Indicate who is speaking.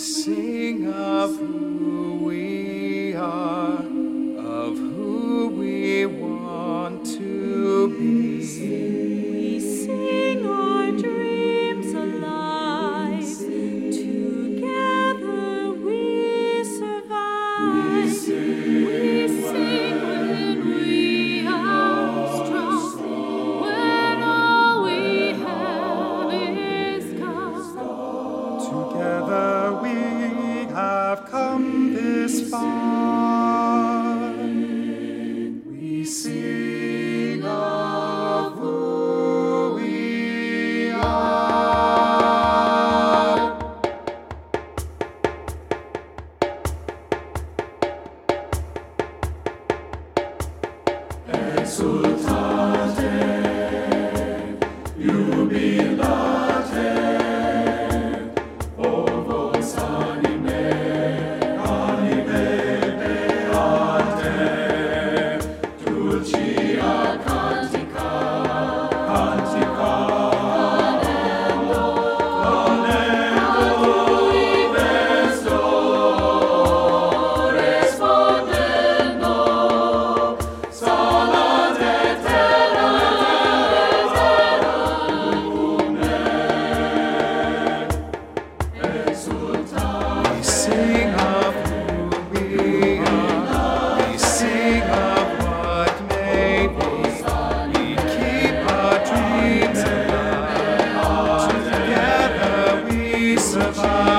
Speaker 1: sing of who we are, of who we want to be.
Speaker 2: We sing our dreams alive. Together we survive. We sing when we are strong, when all we have is God.
Speaker 1: Together we have come this far. We sing of who we are. Exultate, jubilate, o vos anime, beate, dulcia cantica, canendo vesto, respondendo, salate terra lume, exultate. We sing of who we are, we sing of what may be, we keep our dreams alive, together we survive.